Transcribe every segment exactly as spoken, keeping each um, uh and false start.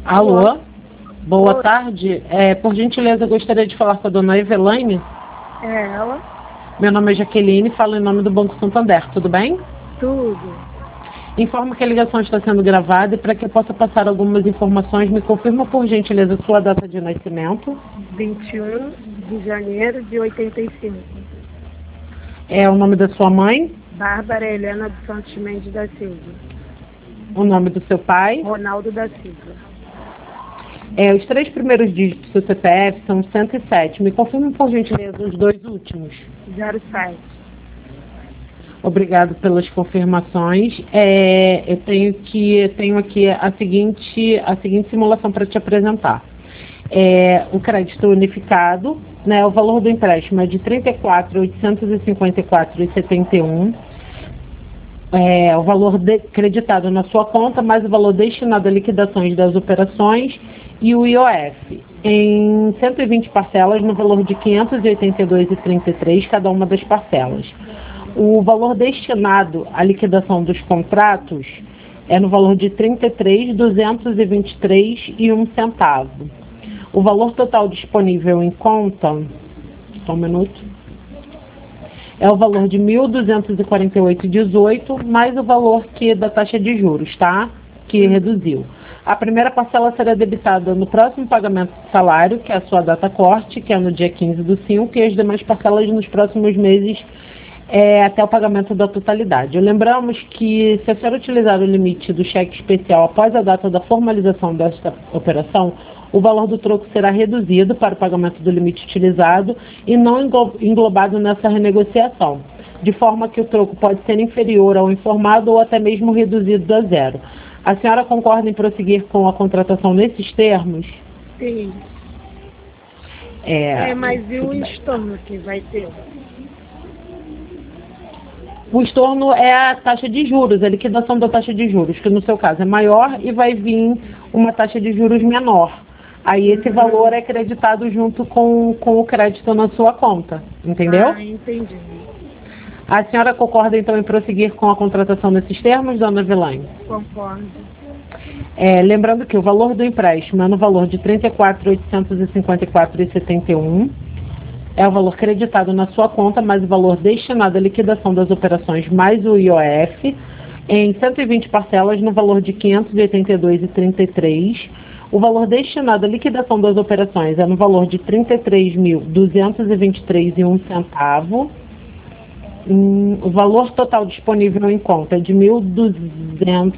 Alô? Boa Oi. tarde. É, por gentileza, eu gostaria de falar com a dona Evelaine. É ela? Meu nome é Jaqueline, falo em nome do Banco Santander, tudo bem? Tudo. Informo que a ligação está sendo gravada e para que eu possa passar algumas informações, me confirma por gentileza sua data de nascimento. vinte e um de janeiro de oitenta e cinco. É o nome da sua mãe? Bárbara Helena dos Santos Mendes da Silva. O nome do seu pai? Ronaldo da Silva. É, os três primeiros dígitos do seu C P F são cento e sete. Me confirma por gentileza os dois últimos. zero sete. Obrigado pelas confirmações. É, eu tenho que eu tenho aqui a seguinte a seguinte simulação para te apresentar. É, o crédito unificado, né? O valor do empréstimo é de trinta e quatro mil oitocentos e cinquenta e quatro reais e setenta e um centavos. É, o valor de, creditado na sua conta, mais o valor destinado a liquidações das operações e o I O F, em cento e vinte parcelas no valor de quinhentos e oitenta e dois reais e trinta e três centavos cada uma das parcelas. O valor destinado à liquidação dos contratos é no valor de trinta e três mil duzentos e vinte e três reais e um centavo. O valor total disponível em conta, só um minuto, é o valor de mil duzentos e quarenta e oito reais e dezoito centavos, mais o valor que da taxa de juros, tá? Que reduziu. A primeira parcela será debitada no próximo pagamento do salário, que é a sua data corte, que é no dia quinze do cinco, e as demais parcelas nos próximos meses é, até o pagamento da totalidade. Lembramos que, se a senhora utilizar o limite do cheque especial após a data da formalização desta operação, o valor do troco será reduzido para o pagamento do limite utilizado e não englobado nessa renegociação, de forma que o troco pode ser inferior ao informado ou até mesmo reduzido a zero. A senhora concorda em prosseguir com a contratação nesses termos? Sim. É, é mas e o estorno que vai ter? O estorno é a taxa de juros, a liquidação da taxa de juros, que no seu caso é maior e vai vir uma taxa de juros menor. Aí esse uhum. valor é creditado junto com, com o crédito na sua conta, entendeu? Ah, entendi. A senhora concorda então em prosseguir com a contratação nesses termos, dona Evelaine? Concordo. É, lembrando que o valor do empréstimo é no valor de trinta e quatro mil oitocentos e cinquenta e quatro reais e setenta e um centavos. É o valor creditado na sua conta, mais o valor destinado à liquidação das operações, mais o I O F, em cento e vinte parcelas no valor de quinhentos e oitenta e dois reais e trinta e três centavos. O valor destinado à liquidação das operações é no valor de trinta e três mil duzentos e vinte e três reais e um centavo. Hum, o valor total disponível em conta é de mil duzentos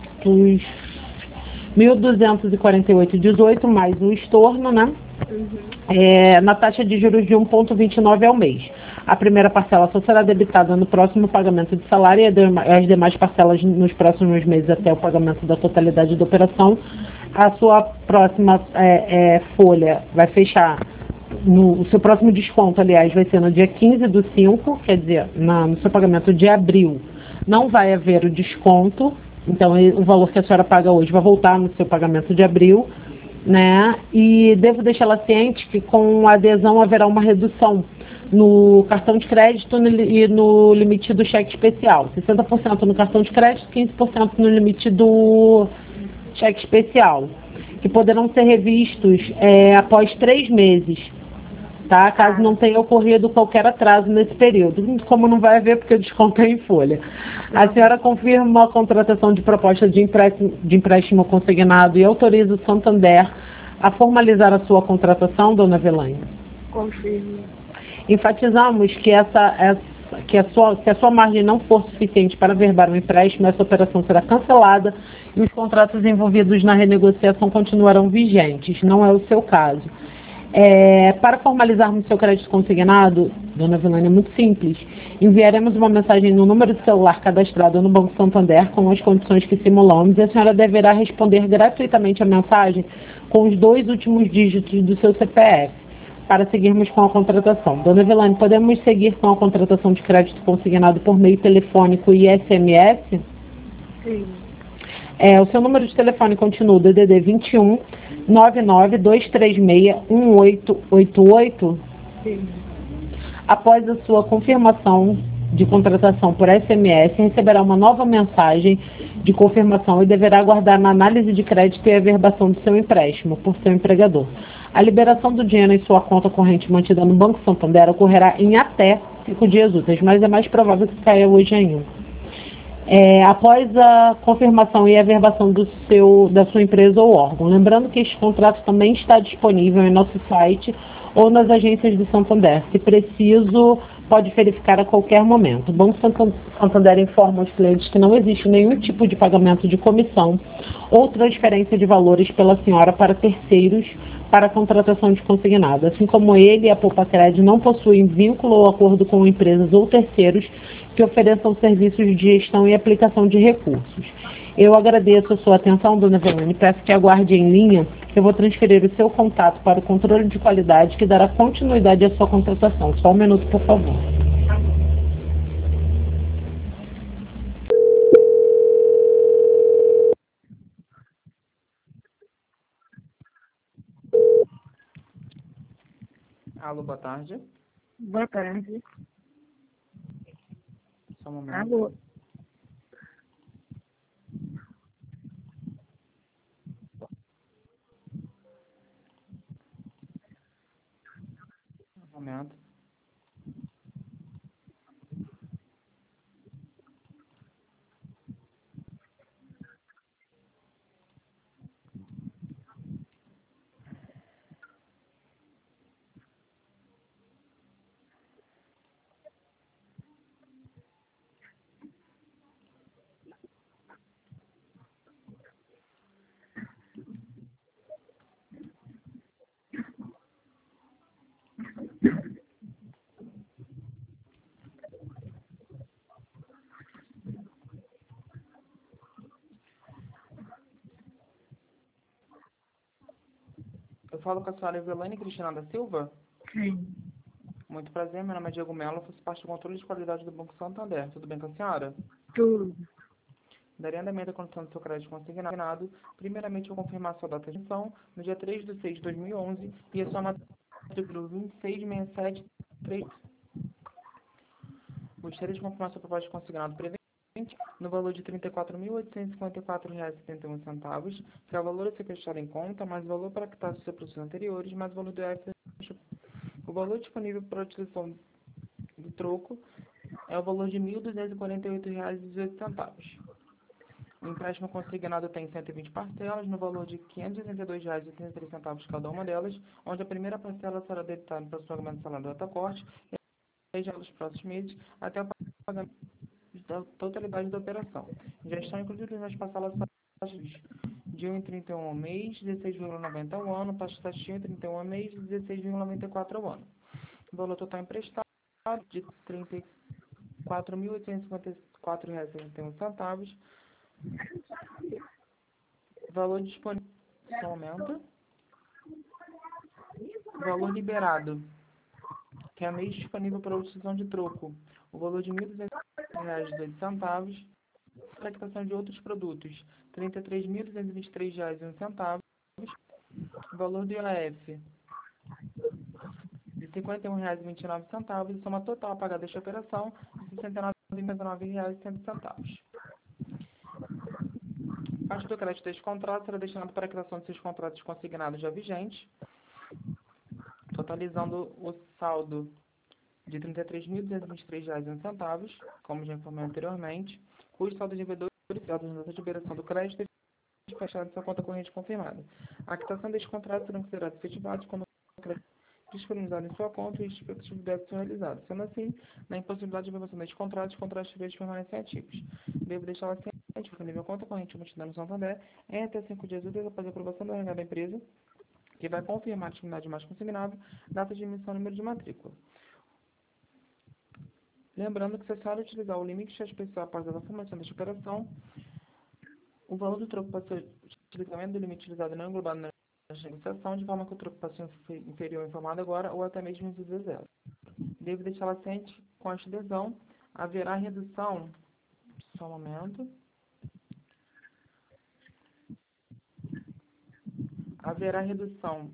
mil duzentos e quarenta e oito reais e dezoito centavos, mais o estorno, né? Uhum. É, na taxa de juros de um vírgula vinte e nove ao mês. A primeira parcela só será debitada no próximo pagamento de salário e as demais parcelas nos próximos meses até o pagamento da totalidade da operação. A sua próxima é, é, folha vai fechar, no, o seu próximo desconto, aliás, vai ser no dia quinze do cinco, quer dizer, na, no seu pagamento de abril não vai haver o desconto, então o valor que a senhora paga hoje vai voltar no seu pagamento de abril, né? E devo deixá-la ciente que com a adesão haverá uma redução no cartão de crédito e no limite do cheque especial. sessenta por cento no cartão de crédito, quinze por cento no limite do cheque especial, que poderão ser revistos é, após três meses, tá? Caso não tenha ocorrido qualquer atraso nesse período, como não vai haver porque o desconto é em folha. A senhora confirma a contratação de proposta de empréstimo, de empréstimo consignado e autoriza o Santander a formalizar a sua contratação, dona Evelaine? Confirmo. Enfatizamos que, essa, essa, que, a sua, se a sua margem não for suficiente para verbar o empréstimo, essa operação será cancelada e os contratos envolvidos na renegociação continuarão vigentes. Não é o seu caso. É, para formalizarmos seu crédito consignado, dona Evelaine, é muito simples. Enviaremos uma mensagem no número de celular cadastrado no Banco Santander com as condições que simulamos e a senhora deverá responder gratuitamente a mensagem com os dois últimos dígitos do seu C P F para seguirmos com a contratação. Dona Evelaine, podemos seguir com a contratação de crédito consignado por meio telefônico e S M S? Sim. É, o seu número de telefone continua D D D vinte e um, nove nove dois três seis, um oito oito oito? Sim. Após a sua confirmação de contratação por S M S, receberá uma nova mensagem de confirmação e deverá aguardar na análise de crédito e averbação do seu empréstimo por seu empregador. A liberação do dinheiro em sua conta corrente mantida no Banco Santander ocorrerá em até cinco dias úteis, mas é mais provável que caia hoje ainda. É, após a confirmação e averbação do seu, da sua empresa ou órgão. Lembrando que este contrato também está disponível em nosso site ou nas agências do Santander. Se preciso, pode verificar a qualquer momento. O Banco Santander informa aos clientes que não existe nenhum tipo de pagamento de comissão ou transferência de valores pela senhora para terceiros para a contratação de consignado. Assim como ele e a Poupa-Cred não possuem vínculo ou acordo com empresas ou terceiros que ofereçam serviços de gestão e aplicação de recursos. Eu agradeço a sua atenção, dona Evelane. Peço que aguarde em linha, que eu vou transferir o seu contato para o controle de qualidade, que dará continuidade à sua contratação. Só um minuto, por favor. Alô, boa tarde. Boa tarde. Só um momento. Alô. Um momento. Eu falo com a senhora Evelane Cristina da Silva. Sim. Muito prazer, meu nome é Diego Mello, faço parte do controle de qualidade do Banco Santander. Tudo bem com a senhora? Tudo. Daria andamento à condição do seu crédito consignado. Primeiramente, eu confirmar sua data de emissão no dia três de seis de dois mil e onze e a sua matrícula vinte e seis seis sete três. Gostaria de confirmar sua proposta de consignado prevente no valor de trinta e quatro mil oitocentos e cinquenta e quatro reais e setenta e um centavos, que é o valor a ser prestado em conta, mais o valor para quitar os seus produtos anteriores, mais o valor do I F S. O valor disponível para a utilização do troco é o valor de mil duzentos e quarenta e oito reais e dezoito centavos. O empréstimo consignado tem cento e vinte parcelas, no valor de quinhentos e oitenta e dois reais e oitenta e três centavos cada uma delas, onde a primeira parcela será debitada para o pagamento do salário do data-corte e já nos próximos meses, até o pagamento da totalidade da operação. Já estão incluídas nas parcelas taxas de um vírgula trinta e um ao mês, dezesseis vírgula noventa ao ano, taxa taxa de um vírgula trinta e um ao mês, dezesseis vírgula noventa e quatro ao ano. O valor total emprestado de trinta e quatro mil oitocentos e cinquenta e quatro reais e setenta e um centavos. Valor disponível. Só um momento. Valor liberado, que é mês disponível para a utilização de troco. O valor de mil e duzentos reais e dezoito centavos. Para a quitação de outros produtos, trinta e três mil duzentos e vinte e três reais e um centavo. Valor do I A F de cinquenta e um reais e vinte e nove centavos. E soma total a pagar desta operação de sessenta e nove vírgula nove reais e cem centavos. Parte do crédito deste contrato será destinado para a criação de seus contratos consignados já vigentes, totalizando o saldo de trinta e três mil duzentos e vinte e três reais e um centavos, como já informei anteriormente, cujo saldo de devedores dados na data de liberação do crédito é despachado de sua conta corrente confirmada. A quitação deste contrato serão considerados efetivados quando o crédito disponibilizado em sua conta e os respectivos débitos são realizados. Sendo assim, na impossibilidade de aprovação deste contrato, os contratos de permanecem ativos. Devo deixá-la ciente que o nível conta corrente embutida no Santander em até cinco dias úteis após a aprovação do R H da empresa, que vai confirmar a disponibilidade mais consignável, data de emissão e número de matrícula. Lembrando que se a senhora utilizar o limite especial após a formação desta operação, o valor do troco pode ser utilizamento do limite utilizado não englobado na negociação, de forma que o troco pode ser inferior informado agora ou até mesmo reduzido a zero. Devo deixá-la ciente com esta adesão, haverá redução, só um momento, haverá redução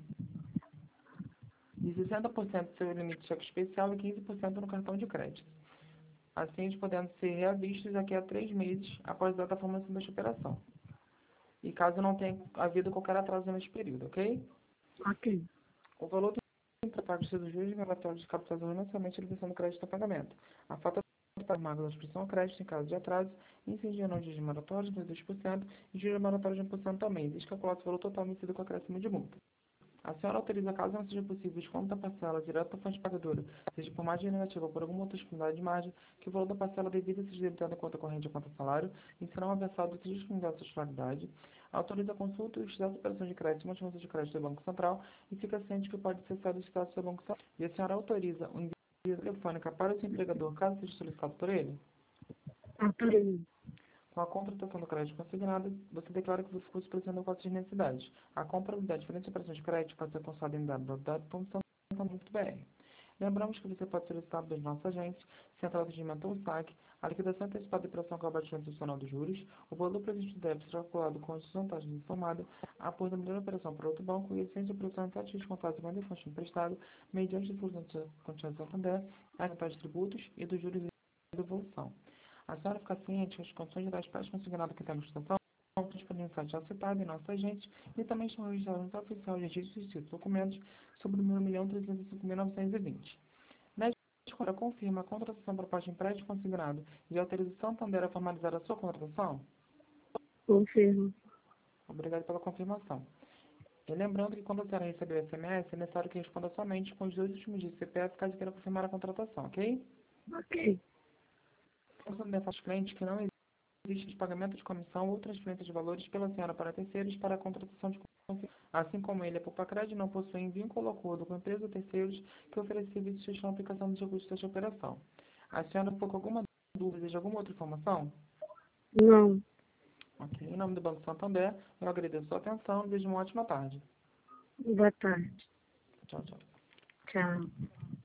de sessenta por cento do seu limite de cheque especial e quinze por cento no cartão de crédito. assim eles podendo ser reavistos daqui a três meses após a data da formação desta operação. E caso não tenha havido qualquer atraso neste período, ok? Ok. O valor do pago dos juros regulatórios de captação mensalmente a liquidação do crédito a pagamento. A falta de pagamento da expressão crédito em caso de atraso, incidindo os juros moratórios de dois por cento e juros moratórios de um por cento ao mês, escalculado o valor total vencido com acréscimo de multa. A senhora autoriza, caso não seja possível, desconto da parcela direto da fonte pagadora, seja por margem negativa ou por alguma outra disponibilidade de margem, que o valor da parcela devida seja debitado em conta corrente ou conta salário, e será uma versado seja disponibilidade de titularidade. Autoriza a consulta e o estado de operação de crédito e motivação de crédito do Banco Central e fica ciente que pode ser solicitado do Banco Central. E a senhora autoriza o envio telefônica para o seu empregador, caso seja solicitado por ele? Autorizo. Com a contratação do crédito consignado, você declara que você ficou expressando com as suas necessidades. A compra de diferentes operações de crédito pode ser consultada em w w w ponto santander ponto b r. Lembramos que você pode solicitar dos nossos agentes, Central de Atendimento ou S A C, a liquidação antecipada de operação com abatimento adicional dos juros, o valor presente deve ser calculado com as vantagens informadas após a melhor operação para outro banco e a essência de operação em taxas descontadas e de fonte emprestado, mediante a difusão de condições de Santander, a taxa de tributos e dos juros e devolução. A senhora fica ciente que as condições gerais para consignado que temos estação estão disponíveis no site já citado em nosso agente e também estão registrados no site oficial de registro de documentos sobre o número um milhão trezentos e cinco mil novecentos e vinte. Nesta escolha, confirma a contratação proposta em prédio consignado e autoriza o Santander a formalizar a sua contratação? Confirmo. Obrigado pela confirmação. E lembrando que quando a senhora receber o S M S, é necessário que responda somente com os dois últimos dígitos do C P F caso queira confirmar a contratação, ok? Ok. O Santander faz cliente que não existe pagamento de comissão ou transferência de valores pela senhora para terceiros para a contratação de confiança, assim como ele, a Popacred, não possui vínculo ou acordo com empresas ou terceiros que oferecem serviços de gestão e aplicação dos recursos desta operação. A senhora ficou com alguma dúvida de alguma outra informação? Não. Ok. Em nome do Banco Santander, eu agradeço a sua atenção e desejo uma ótima tarde. Boa tarde. Tchau, tchau. Tchau.